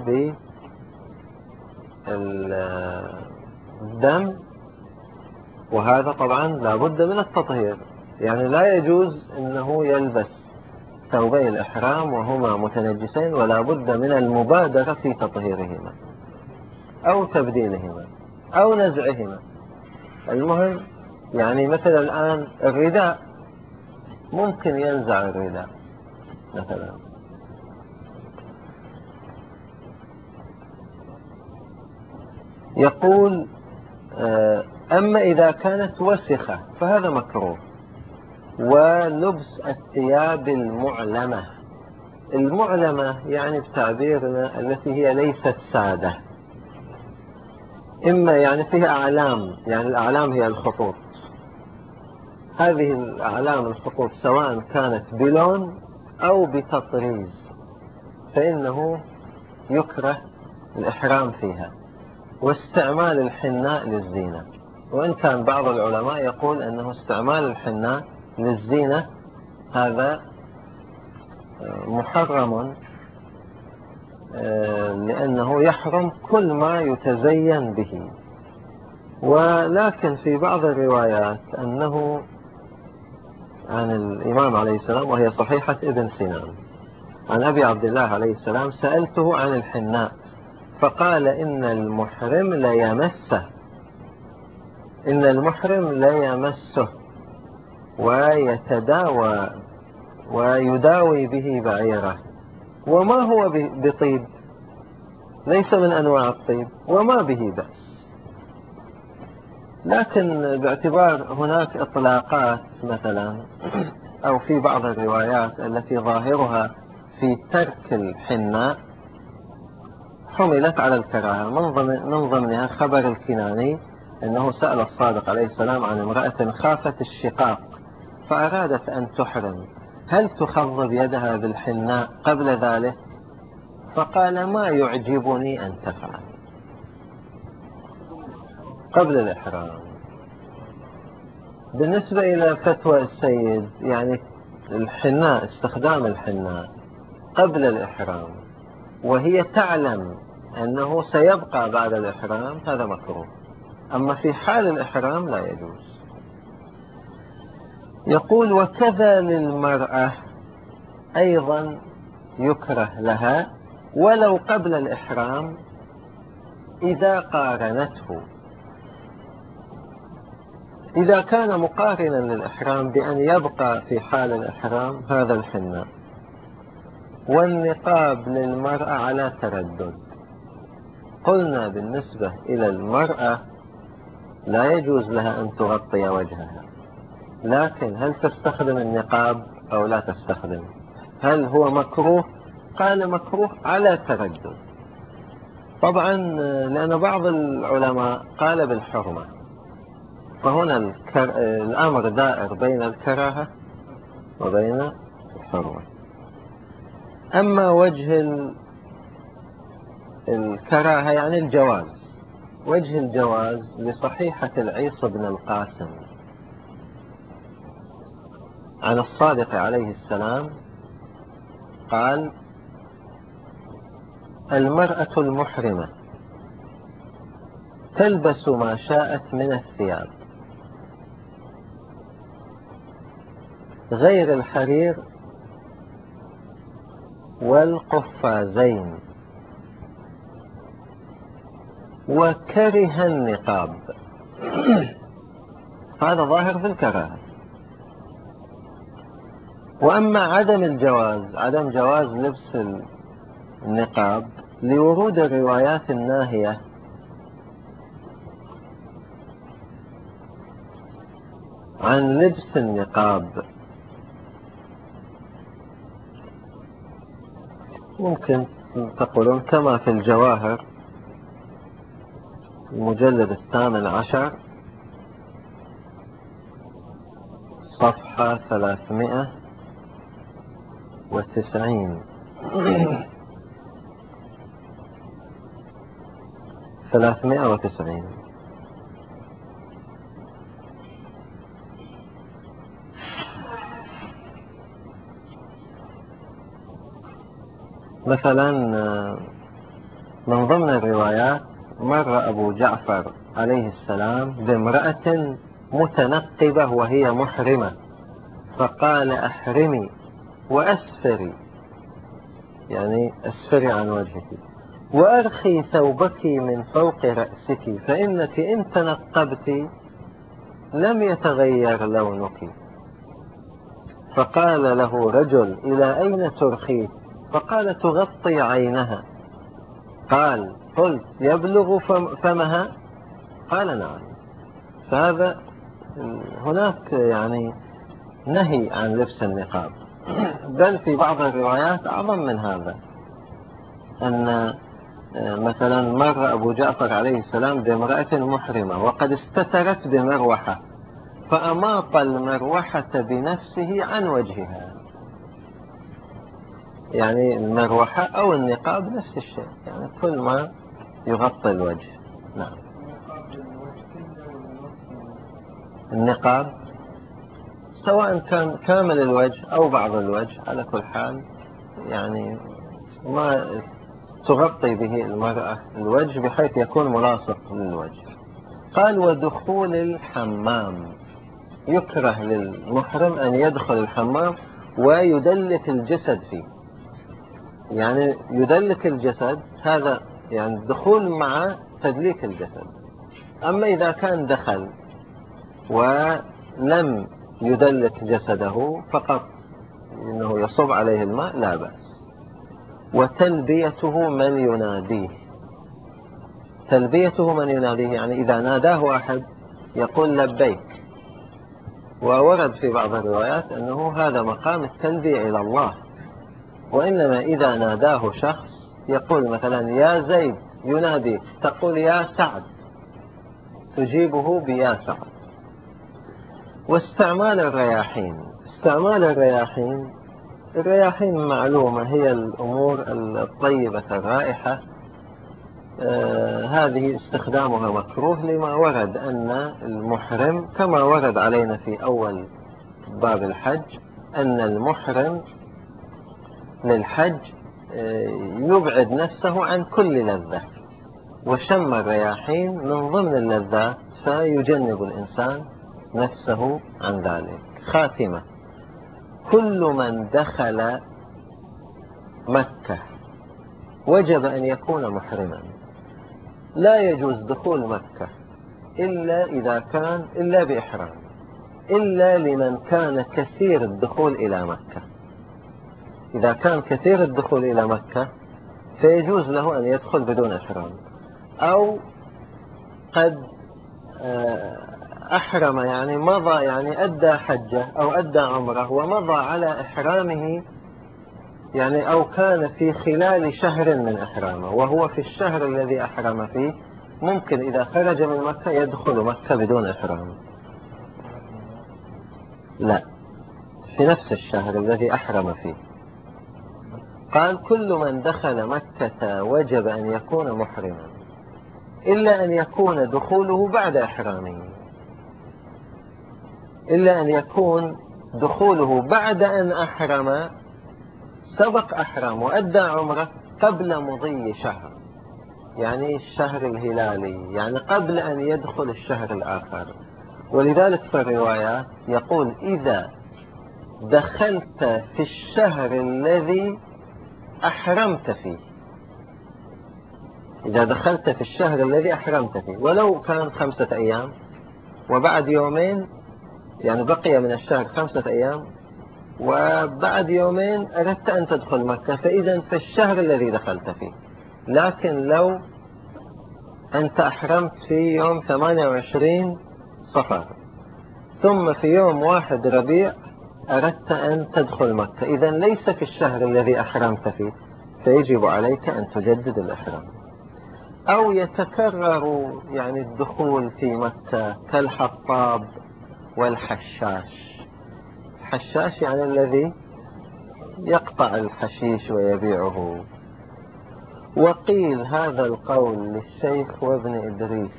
بالدم، وهذا طبعا لا بد من التطهير، يعني لا يجوز أنه يلبس ثوبي الإحرام وهما متنجسين، ولا بد من المبادرة في تطهيرهما أو تبديلهما أو نزعهما. المهم يعني مثل الآن الرداء ممكن ينزع الرداء مثلا. يقول أما إذا كانت وسخة فهذا مكروه. ولبس الثياب المعلمة، المعلمة يعني بتعبيرنا التي هي ليست سادة، إما يعني فيها أعلام، يعني الأعلام هي الخطوط، هذه الأعلام الخطوط سواء كانت بلون أو بتطريز فإنه يكره الإحرام فيها. واستعمال الحناء للزينة، وإن كان بعض العلماء يقول أنه استعمال الحناء للزينة هذا محرم لأنه يحرم كل ما يتزين به. ولكن في بعض الروايات أنه عن الإمام عليه السلام، وهي صحيحة ابن سنان، عن أبي عبد الله عليه السلام: سألته عن الحناء فقال إن المحرم ليمسه ويداوي به بعيره، وما هو بطيب، ليس من أنواع الطيب وما به بأس. لكن باعتبار هناك إطلاقات مثلا أو في بعض الروايات التي ظاهرها في ترك الحناء حملت على الكراهة. من ضمنها خبر الكناني أنه سأل الصادق عليه السلام عن امرأة خافت الشقاق فأرادت أن تحرم: هل تخضب يدها بالحناء قبل ذلك؟ فقال: ما يعجبني أن تفعل قبل الإحرام. بالنسبة إلى فتوى السيد، يعني الحناء، استخدام الحناء قبل الإحرام وهي تعلم أنه سيبقى بعد الإحرام، هذا مكروه. أما في حال الإحرام لا يجوز. يقول: وكذا للمرأة أيضا يكره لها ولو قبل الإحرام إذا قارنته، إذا كان مقارنا للإحرام بأن يبقى في حال الإحرام هذا الحناء. والنقاب للمرأة على تردد. قلنا بالنسبة إلى المرأة لا يجوز لها أن تغطي وجهها، لكن هل تستخدم النقاب أو لا تستخدم؟ هل هو مكروه؟ قال مكروه على تردد. طبعا لأن بعض العلماء قال بالحرمة، فهنا الأمر دائر بين الكراهة وبين الحرمة. أما وجه الكراهة يعني الجواز، وجه الجواز لصحيحة العيص بن القاسم عن الصادق عليه السلام قال: المرأة المحرمة تلبس ما شاءت من الثياب غير الحرير والقفازين، وكره النقاب. هذا ظاهر في الكراهة. وأما عدم جواز لبس النقاب لورود الروايات الناهية عن لبس النقاب. ممكن تقولون كما في الجواهر المجلد 18 صفحة 390 390. مثلا من ضمن الروايات: مر أبو جعفر عليه السلام بامرأة متنقبة وهي محرمة فقال: أحرمي وأسفري، يعني أسفري عن وجهك، وأرخي ثوبك من فوق رأسك، فإنك إن تنقبت لم يتغير لونك. فقال له رجل: إلى أين ترخيه؟ فقال: تغطي عينها. قال: قلت: يبلغ فمها؟ قال: نعم. فهذا هناك يعني نهي عن لبس النقاب. بل في بعض الروايات أعظم من هذا، أن مثلا مر أبو جعفر عليه السلام بامرأة محرمة وقد استترت بمروحة فأماط المروحة بنفسه عن وجهها، يعني المروحة أو النقاب نفس الشيء، يعني كل ما يغطي الوجه. نعم. النقاب سواء كان كامل الوجه أو بعض الوجه، على كل حال يعني ما تغطي به المرأة الوجه بحيث يكون ملاصق للوجه. قال ودخول الحمام، يكره للمحرم أن يدخل الحمام ويدلك الجسد فيه، يعني يدلك الجسد، هذا يعني الدخول مع تدليك الجسد. أما إذا كان دخل ولم يدلك جسده فقط إنه يصب عليه الماء لا بأس. وتلبيته من يناديه، تلبيته من يناديه يعني إذا ناداه واحد يقول لبيك. وورد في بعض الروايات أنه هذا مقام التلبية إلى الله، وإنما إذا ناداه شخص يقول مثلا يا زيد يناديك، تقول يا سعد، تجيبه بيا سعد. واستعمال الرياحين، استعمال الرياحين معلومة، هي الأمور الطيبة الرائحة، هذه استخدامها مكروه لما ورد أن المحرم كما ورد علينا في أول باب الحج أن المحرم للحج يبعد نفسه عن كل لذة، وشم الرياحين من ضمن اللذات فيجنب الإنسان نفسه عن ذلك. خاتمة: كل من دخل مكة وجب أن يكون محرما، لا يجوز دخول مكة إلا إذا كان إلا بإحرام، إلا لمن كان كثير الدخول إلى مكة. إذا كان كثير الدخول إلى مكة فيجوز له أن يدخل بدون إحرام، أو قد أحرم يعني مضى، يعني أدى حجة أو أدى عمره ومضى على إحرامه، يعني أو كان في خلال شهر من إحرامه وهو في الشهر الذي أحرم فيه، ممكن إذا خرج من مكة يدخل مكة بدون إحرام. لا، في نفس الشهر الذي أحرم فيه. قال كل من دخل مكة وجب أن يكون محرما إلا أن يكون دخوله بعد إحرامه، إلا أن يكون دخوله بعد أن أحرم، سبق أحرام وأدى عمره قبل مضي شهر، يعني الشهر الهلالي، يعني قبل أن يدخل الشهر الآخر. ولذلك في الروايات يقول إذا دخلت في الشهر الذي أحرمت فيه، إذا دخلت في الشهر الذي أحرمت فيه ولو كان 5 أيام وبعد يومين، يعني بقي من الشهر 5 أيام وبعد يومين أردت أن تدخل مكة، فإذا في الشهر الذي دخلت فيه. لكن لو أنت أحرمت في يوم 28 صفر ثم في يوم 1 ربيع أردت أن تدخل مكة، إذا ليس في الشهر الذي أحرمت فيه، فيجب عليك أن تجدد الإحرام. أو يتكرر يعني الدخول في مكة كالحطاب والحشاش. الحشاش يعني الذي يقطع الحشيش ويبيعه. وقيل هذا القول للشيخ وابن إدريس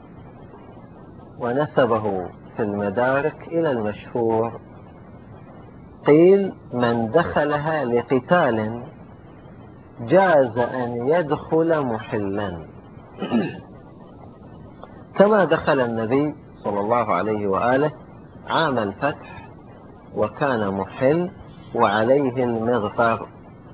ونسبه في المدارك إلى المشهور، قيل من دخلها لقتال جاز أن يدخل محلا كما دخل النبي صلى الله عليه وآله عام الفتح وكان محل وعليه المغفر.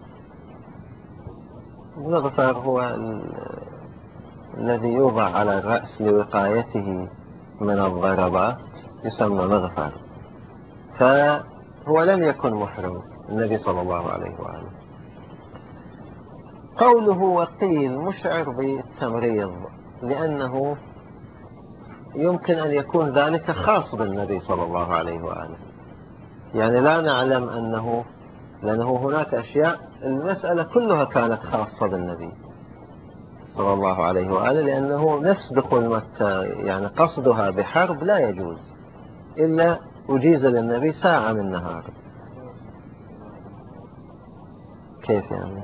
المغفر هو الذي يوضع على الرأس لوقايته من الضربات، يسمى مغفر. فهو لم يكن محرم النبي صلى الله عليه وآله. قوله وقيل مشعر بالتمريض، لأنه يمكن أن يكون ذلك خاص بالنبي صلى الله عليه وآله، يعني لا نعلم أنه، لأنه هناك أشياء المسألة كلها كانت خاصة بالنبي صلى الله عليه وآله، لأنه نفس دخول مكة يعني قصدها بحرب لا يجوز إلا أجيز للنبي ساعة من نهار. كيف يعني؟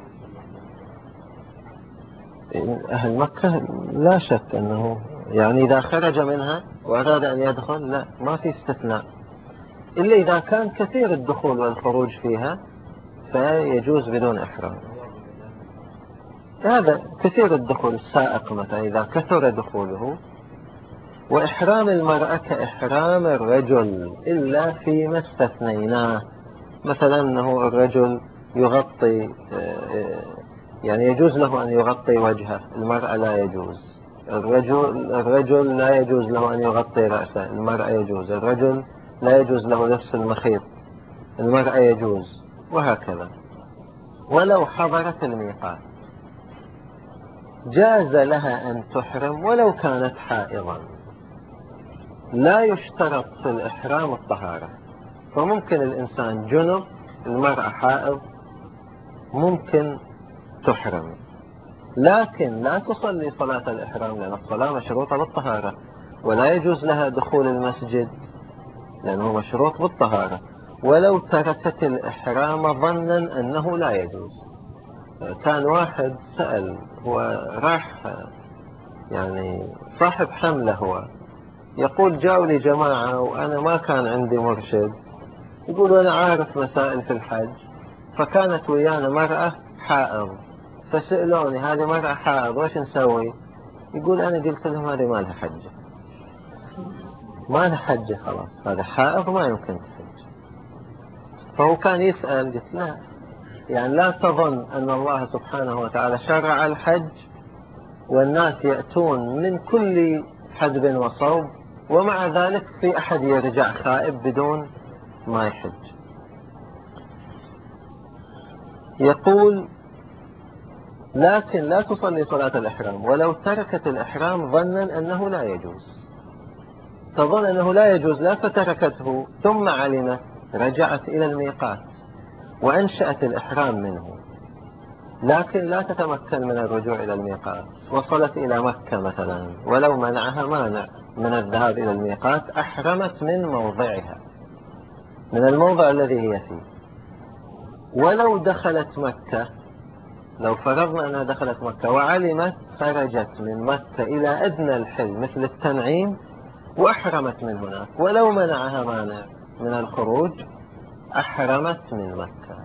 أهل مكة لا شك أنه يعني إذا خرج منها وأراد أن يدخل لا، ما في استثناء، إلا إذا كان كثير الدخول والخروج فيها فيجوز بدون إحرام. هذا كثير الدخول السائق مثلا إذا كثر دخوله، وإحرام المرأة كإحرام الرجل إلا فيما استثنيناه، مثلا أنه الرجل يغطي، يعني يجوز له أن يغطي وجهه، المرأة لا يجوز. الرجل لا يجوز له أن يغطي رأسه، المرأة يجوز. الرجل لا يجوز له لبس المخيط، المرأة يجوز، وهكذا. ولو حضرت الميقات جاز لها أن تحرم ولو كانت حائضا. لا يشترط في الإحرام الطهارة، فممكن الإنسان جنب، المرأة حائض، ممكن تحرم، لكن لا تصلي صلاة الإحرام لأن الصلاة مشروطة بالطهارة، ولا يجوز لها دخول المسجد لأنه مشروط بالطهارة، ولو تركت الإحرام ظنا أنه لا يجوز. كان واحد سأل، هو راح يعني صاحب حملة، هو يقول جاءوا لي جماعة وأنا ما كان عندي مرشد، يقول أنا عارف مسائل في الحج، فكانت ويانا مرأة حائض، فسألوني هذه مرأة حائض وش نسوي؟ يقول أنا قلت لهم هذه ما لها حجة، ما لها حجة خلاص، هذا حائض ما يمكن تحج. فهو كان يسأل، قلت لا، يعني لا تظن أن الله سبحانه وتعالى شرع الحج والناس يأتون من كل حدب وصوب، ومع ذلك في أحد يرجع خائب بدون ما يحج. يقول لكن لا تصلي صلاة الإحرام ولو تركت الإحرام ظنا أنه لا يجوز، تظن أنه لا يجوز لا فتركته ثم علمت، رجعت إلى الميقات وأنشأت الإحرام منه، لكن لا تتمكن من الرجوع إلى الميقات، وصلت إلى مكة مثلا ولو منعها مانع من الذهاب إلى الميقات، أحرمت من موضعها، من الموضع الذي هي فيه. ولو دخلت مكة، لو فرضنا أنها دخلت مكة وعلمت، خرجت من مكة إلى أدنى الحل مثل التنعيم وأحرمت من هناك، ولو منعها مانع من الخروج أحرمت من مكة.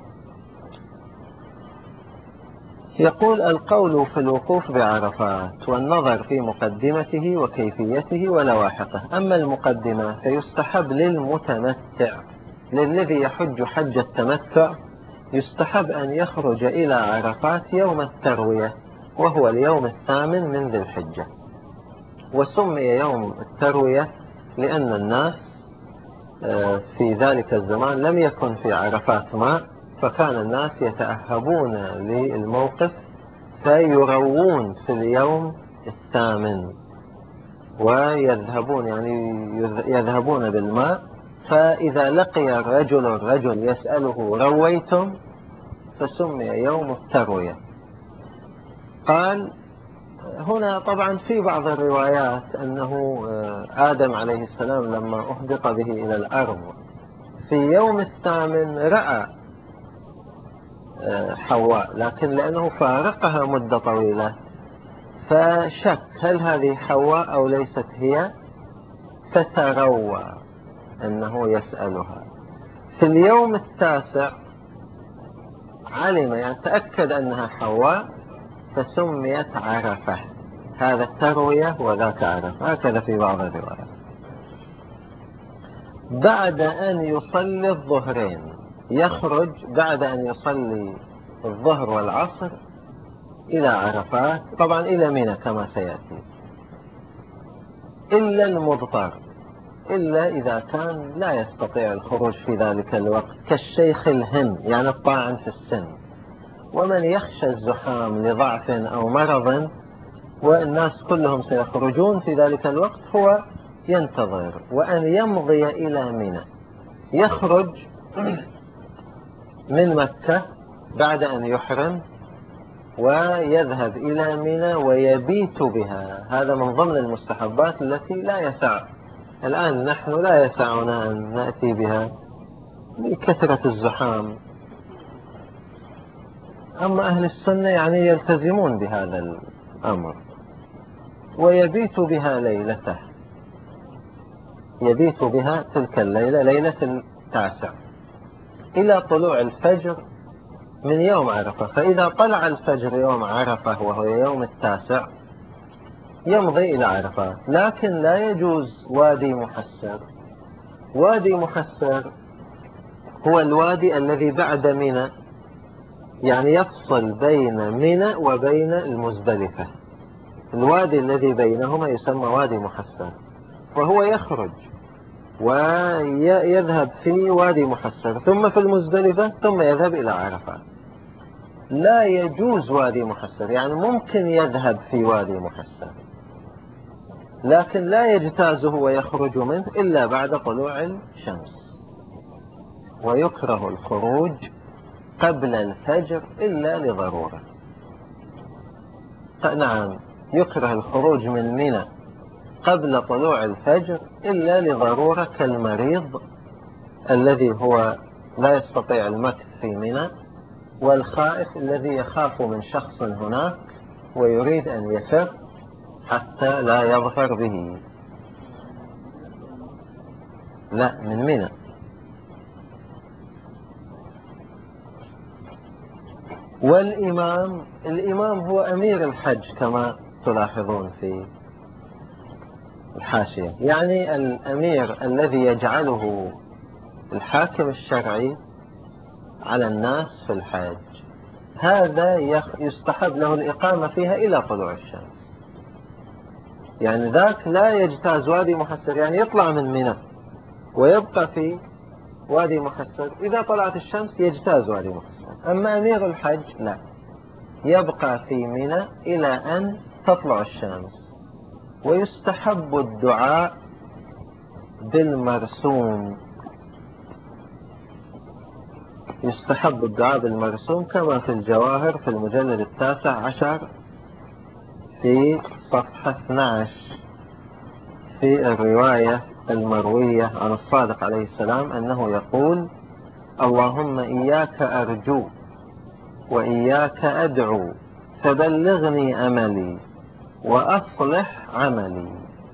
يقول القول في الوقوف بعرفات والنظر في مقدمته وكيفيته ولواحقه. أما المقدمة فيستحب للمتمتع، للذي يحج حج التمتع، يستحب أن يخرج إلى عرفات يوم التروية، وهو اليوم الثامن من ذي الحجة. وسمي يوم التروية لأن الناس في ذلك الزمان لم يكن في عرفات ماء، فكان الناس يتأهبون للموقف فيروون في اليوم الثامن ويذهبون، يعني يذهبون بالماء، فإذا لقي الرجل يسأله رويتم، فسمي يوم التروية. قال هنا طبعا في بعض الروايات أنه آدم عليه السلام لما أهبط به إلى الأرض في يوم الثامن رأى حواء، لكن لأنه فارقها مدة طويلة فشك هل هذه حواء أو ليست هي، فتروى أنه يسألها. في اليوم التاسع علم، يعني تأكد أنها حواء، فسميت عرفة. هذا التروية وذاك عرفة، هكذا في بعض الروايات. بعد أن يصلي الظهرين يخرج، بعد أن يصلي الظهر والعصر، إلى عرفات، طبعا إلى منى كما سيأتي، إلا المضطر، إلا إذا كان لا يستطيع الخروج في ذلك الوقت، كالشيخ الهم يعني الطاعن في السن، ومن يخشى الزحام لضعف أو مرض والناس كلهم سيخرجون في ذلك الوقت، هو ينتظر. وأن يمضي إلى منى، يخرج من مكة بعد أن يحرم ويذهب إلى منى ويبيت بها. هذا من ضمن المستحبات التي لا يسع الآن، نحن لا يسعنا أن نأتي بها لكثرة الزحام، أما أهل السنة يعني يلتزمون بهذا الأمر، ويبيت بها ليلته، يبيت بها تلك الليلة، ليلة التاسع، إلى طلوع الفجر من يوم عرفة. فإذا طلع الفجر يوم عرفة وهو يوم 9 يمضي إلى عرفات. لكن لا يجوز وادي محسر. وادي محسر هو الوادي الذي بعد منى، يعني يفصل بين منى وبين المزدلفة. الوادي الذي بينهما يسمى وادي محسر، فهو يخرج ويذهب في وادي محسر ثم في المزدلفة ثم يذهب إلى عرفات. لا يجوز وادي محسر، يعني ممكن يذهب في وادي محسر لكن لا يجتازه ويخرج منه إلا بعد طلوع الشمس. ويكره الخروج قبل الفجر إلا لضرورة. نعم، يكره الخروج من منى قبل طلوع الفجر إلا لضرورة كالمريض الذي هو لا يستطيع المكث في منى، والخائف الذي يخاف من شخص هناك ويريد أن يفر حتى لا يظفر به. لا، من منى. الإمام هو أمير الحج كما تلاحظون في الحاشية، يعني الأمير الذي يجعله الحاكم الشرعي على الناس في الحج. هذا يستحب له الإقامة فيها إلى طلوع الشمس. يعني ذاك لا يجتاز وادي محسر، يعني يطلع من منى ويبقى في وادي محسر، إذا طلعت الشمس يجتاز وادي محسر. أما أمير الحج لا، يبقى في منى إلى أن تطلع الشمس. ويستحب الدعاء بالمرسوم، يستحب الدعاء بالمرسوم كما في الجواهر في المجلد 19 في صفحة 12 في الرواية المروية عن الصادق عليه السلام أنه يقول: اللهم إياك أرجو وإياك أدعو فبلغني أملي وأصلح عملي.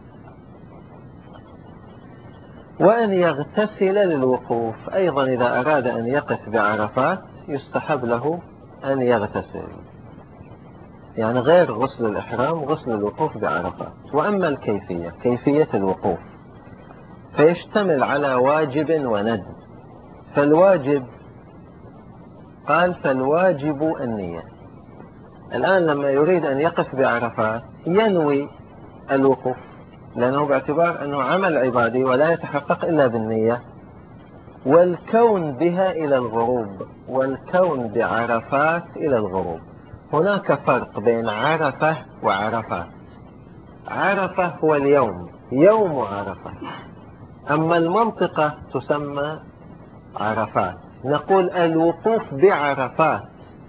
وأن يغتسل للوقوف أيضا، إذا أراد أن يقف بعرفات يستحب له أن يغتسل، يعني غير غسل الإحرام، غسل الوقوف بعرفات. وأما الكيفية، كيفية الوقوف فيشتمل على واجب وندب. فالواجب قال فالواجب النية. الآن لما يريد أن يقف بعرفات ينوي الوقوف، لأنه باعتبار أنه عمل عبادي ولا يتحقق إلا بالنية، والكون بها إلى الغروب، والكون بعرفات إلى الغروب. هناك فرق بين عرفة وعرفات. عرفة هو اليوم، يوم عرفة، أما المنطقة تسمى عرفات. نقول الوقوف بعرفات،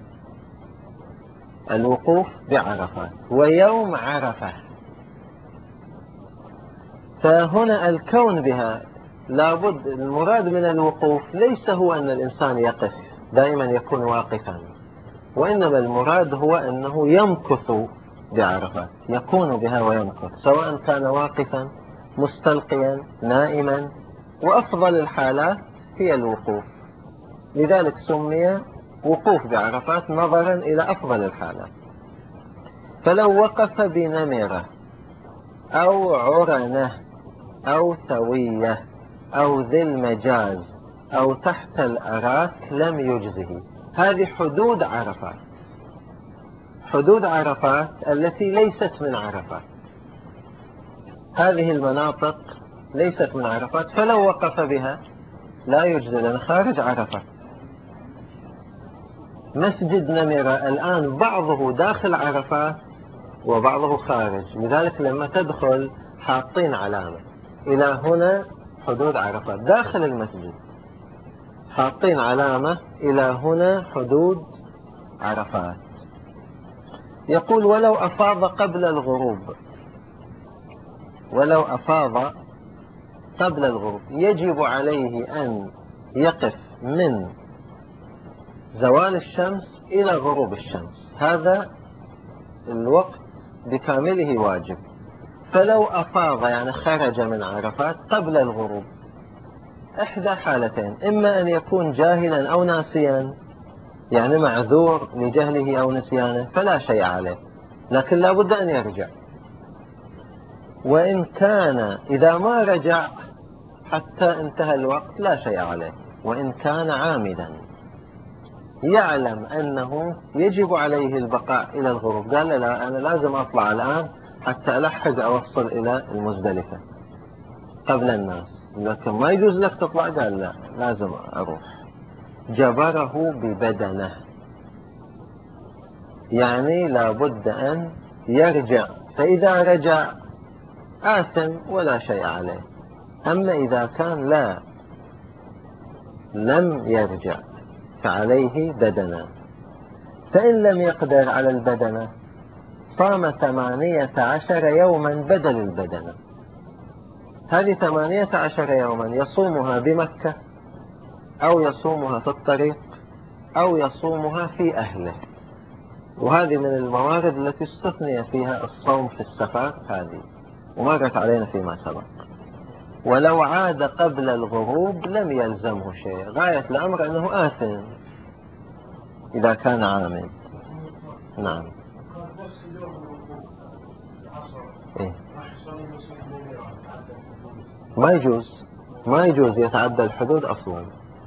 الوقوف بعرفات ويوم عرفة. فهنا الكون بها لابد، المراد من الوقوف ليس هو أن الإنسان يقف دائما يكون واقفا، وإنما المراد هو أنه يمكث بعرفات، يكون بها ويمكث، سواء كان واقفا مستلقيا نائما، وأفضل الحالات هي الوقوف. لذلك سمي وقوف بعرفات نظرا إلى أفضل الحالات. فلو وقف بنمرة أو عرنة أو ثوية أو ذي المجاز أو تحت الأراك لم يجزه. هذه حدود عرفات، حدود عرفات التي ليست من عرفات. هذه المناطق ليست من عرفات، فلو وقف بها لا يجزي لأن خارج عرفة. مسجد نمرة الآن بعضه داخل عرفات وبعضه خارج، لذلك لما تدخل حاطين علامة إلى هنا حدود عرفات داخل المسجد، حاطين علامة إلى هنا حدود عرفات. يقول ولو أفاض قبل الغروب، ولو أفاض قبل الغروب يجب عليه أن يقف من زوال الشمس إلى غروب الشمس، هذا الوقت بكامله واجب. فلو أفاض يعني خرج من عرفات قبل الغروب، إحدى حالتين: إما أن يكون جاهلا أو ناسيا، يعني معذور لجهله أو نسيانه فلا شيء عليه، لكن لا بد أن يرجع. وإن كان إذا ما رجع حتى انتهى الوقت لا شيء عليه. وإن كان عامدا يعلم أنه يجب عليه البقاء إلى الغروب، قال لا أنا لازم أطلع الآن حتى ألحق أوصل إلى المزدلفة قبل الناس، لكن ما يجوز لك تطلع، قال لا لازم أروح. جبره ببدنه، يعني لابد أن يرجع، فإذا رجع آثم ولا شيء عليه. أما إذا كان لم يرجع فعليه بدنة. فإن لم يقدر على البدنة صام 18 يوما بدل البدنة. هذه 18 يوما يصومها بمكة أو يصومها في الطريق أو يصومها في أهله، وهذه من الموارد التي استثني فيها الصوم في السفر، هذه ومرت علينا فيما سبق. ولو عاد قبل الغروب لم يلزمه شيء، غاية الأمر أنه آثم إذا كان عامد. نعم. إيه؟ ما يجوز يتعدى الحدود أصلا.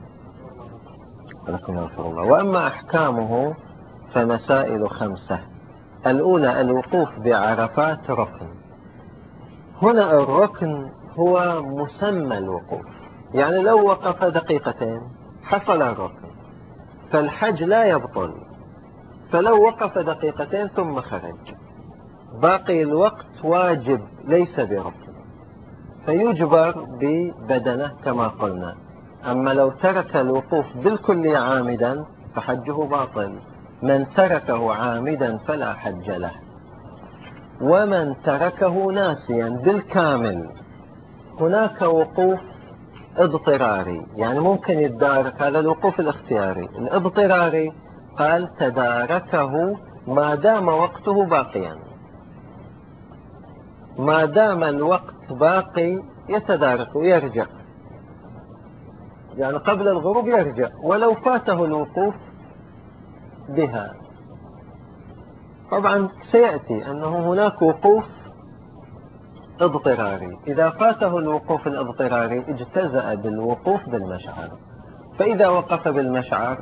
لكم يغفر الله. وأما أحكامه فمسائل 5. الأولى الوقوف بعرفات ركن. هنا الركن هو مسمى الوقوف، يعني لو وقف دقيقتين حصل الركن، فالحج لا يبطل. فلو وقف دقيقتين ثم خرج باقي الوقت واجب ليس بركن، فيجبر ببدنه كما قلنا. أما لو ترك الوقوف بالكل عامدا فحجه باطل. من تركه عامدا فلا حج له. ومن تركه ناسيا بالكامل، هناك وقوف اضطراري، يعني ممكن يتدارك، هذا الوقوف الاختياري. الاضطراري قال تداركه ما دام وقته باقيا، ما دام الوقت باقي يتداركه يرجع، يعني قبل الغروب يرجع ولو فاته الوقوف بها. طبعا سيأتي أنه هناك وقوف اضطراري، إذا فاته الوقوف الاضطراري اجتزأ بالوقوف بالمشعر، فإذا وقف بالمشعر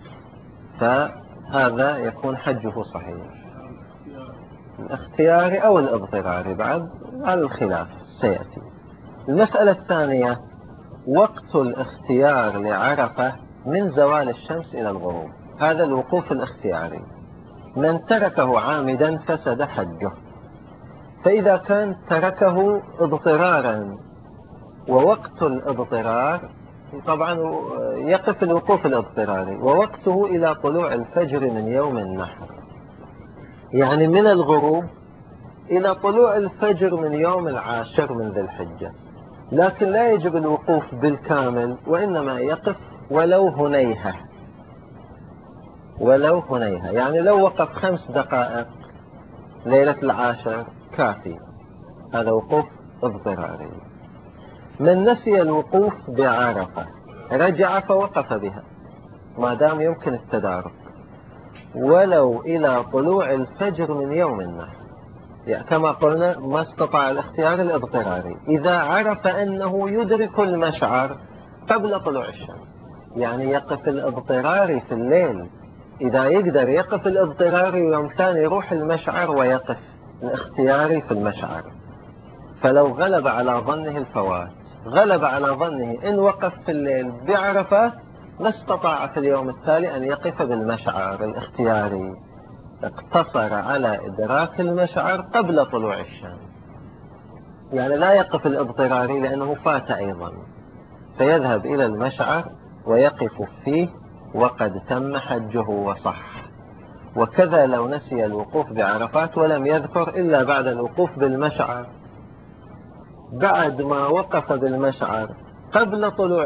فهذا يكون حجه صحيح. الاختياري أو الاضطراري بعد على الخلاف سيأتي. المسألة الثانية وقت الاختيار لعرفة من زوال الشمس إلى الغروب، هذا الوقوف الاختياري. من تركه عامدا فسد حجه. فإذا كان تركه اضطرارا، ووقت الاضطرار طبعا يقف الوقوف الاضطراري ووقته إلى طلوع الفجر من يوم النحر، يعني من الغروب إلى طلوع الفجر من يوم 10 من ذي الحجة، لكن لا يجب الوقوف بالكامل، وإنما يقف ولو هنيهة. يعني لو وقف 5 دقائق ليلة 10 كافي، هذا وقوف اضطراري. من نسي الوقوف بعرفة رجع فوقف بها ما دام يمكن التدارك ولو إلى طلوع الفجر من يوم النحر، يعني كما قلنا ما استطاع الاختيار الاضطراري. إذا عرف أنه يدرك المشعر قبل طلوع الشمس، يعني يقف الاضطراري في الليل، إذا يقدر يقف الاضطراري يوم ثاني يروح المشعر ويقف الاختياري في المشعر. فلو غلب على ظنه الفوات، غلب على ظنه إن وقف في الليل بعرفات ما استطاع في اليوم التالي أن يقف بالمشعر الاختياري، اقتصر على إدراك المشعر قبل طلوع الشمس، يعني لا يقف الاضطراري لأنه فات أيضا، فيذهب إلى المشعر ويقف فيه وقد تم حجه وصح. وكذا لو نسي الوقوف بعرفات ولم يذكر إلا بعد الوقوف بالمشعر، بعد ما وقف بالمشعر قبل طلوع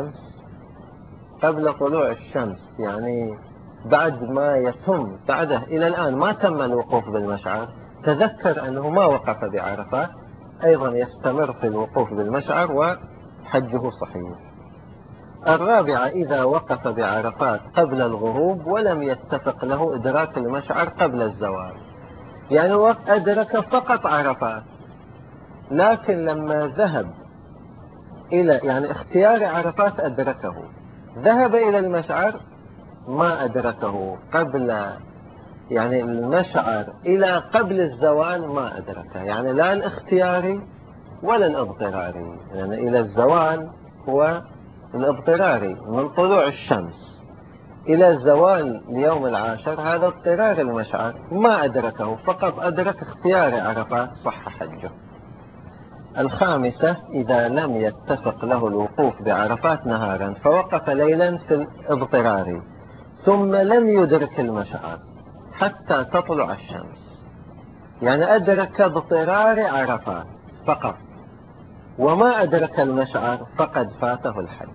الشمس، يعني بعد ما يتم بعده إلى الآن ما تم الوقوف بالمشعر، تذكر أنه ما وقف بعرفات، أيضا يستمر في الوقوف بالمشعر وحجه صحيح. الرابعة إذا وقف بعرفات قبل الغروب ولم يتفق له إدراك المشعر قبل الزوال، يعني أدرك فقط عرفات، لكن لما ذهب إلى يعني اختيار عرفات أدركه، ذهب إلى المشعر ما أدركه قبل، يعني المشعر إلى قبل الزوال ما أدركه، يعني لا الاختياري ولا الاضطراري، يعني إلى الزوال هو الاضطراري من طلوع الشمس إلى زوال اليوم العاشر، هذا اضطرار المشعر ما أدركه، فقط أدرك اختيار عرفات، صح حجه. الخامسة إذا لم يتفق له الوقوف بعرفات نهارا فوقف ليلا في الاضطرار ثم لم يدرك المشعر حتى تطلع الشمس، يعني أدرك اضطرار عرفات فقط وما أدرك المشعر، فقد فاته الحج.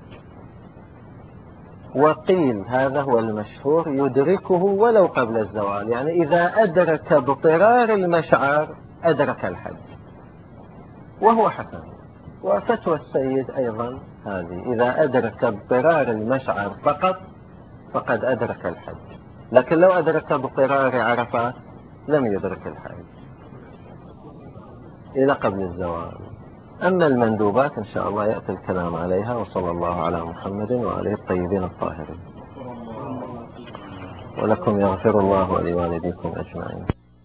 وقيل هذا هو المشهور يدركه ولو قبل الزوال، يعني إذا أدرك اضطرار المشعر أدرك الحج، وهو حسن. وفتوى السيد أيضا هذه، إذا أدرك اضطرار المشعر فقط فقد أدرك الحج، لكن لو أدرك اضطرار عرفات لم يدرك الحج إلى قبل الزوال. أما المندوبات إن شاء الله يأتي الكلام عليها، وصلى الله على محمد وآله الطيبين الطاهرين. ولكم يغفر الله ولوالديكم أجمعين.